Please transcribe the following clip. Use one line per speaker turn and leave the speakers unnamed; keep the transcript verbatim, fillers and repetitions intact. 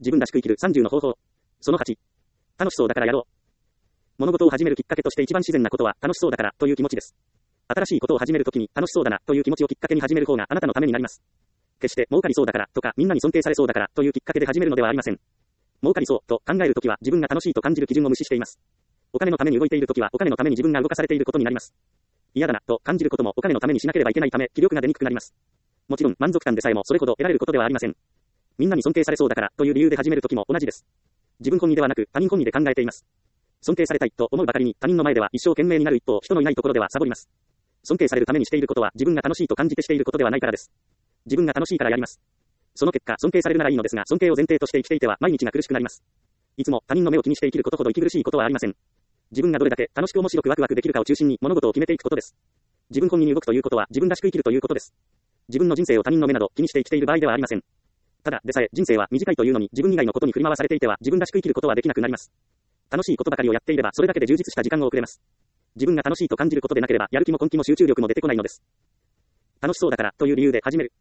自分らしく生きるさんじゅうの方法。そのはち。楽しそうだからやろう。物事を始めるきっかけとして一番自然なことは楽しそうだからという気持ちです。新しいことを始めるときに楽しそうだなという気持ちをきっかけに始める方があなたのためになります。決して儲かりそうだからとかみんなに尊敬されそうだからというきっかけで始めるのではありません。儲かりそうと考えるときは自分が楽しいと感じる基準を無視しています。お金のために動いているときはお金のために自分が動かされていることになります。嫌だなと感じることもお金のためにしなければいけないため気力が出にくくなります。もちろん満足感でさえもそれほど得られることではありません。みんなに尊敬されそうだからという理由で始めるときも同じです。自分本位ではなく他人本位で考えています。尊敬されたいと思うばかりに他人の前では一生懸命になる一方、人のいないところではサボります。尊敬されるためにしていることは自分が楽しいと感じてしていることではないからです。自分が楽しいからやります。その結果、尊敬されるならいいのですが、尊敬を前提として生きていては毎日が苦しくなります。いつも他人の目を気にして生きることほど息苦しいことはありません。自分がどれだけ楽しく面白くワクワクできるかを中心に物事を決めていくことです。自分本位に動くということは自分らしく生きるということです。自分の人生を他人の目など気にして生きている場合ではありません。ただでさえ人生は短いというのに自分以外のことに振り回されていては自分らしく生きることはできなくなります。楽しいことばかりをやっていればそれだけで充実した時間を送れます。自分が楽しいと感じることでなければやる気も根気も集中力も出てこないのです。楽しそうだからという理由で始める。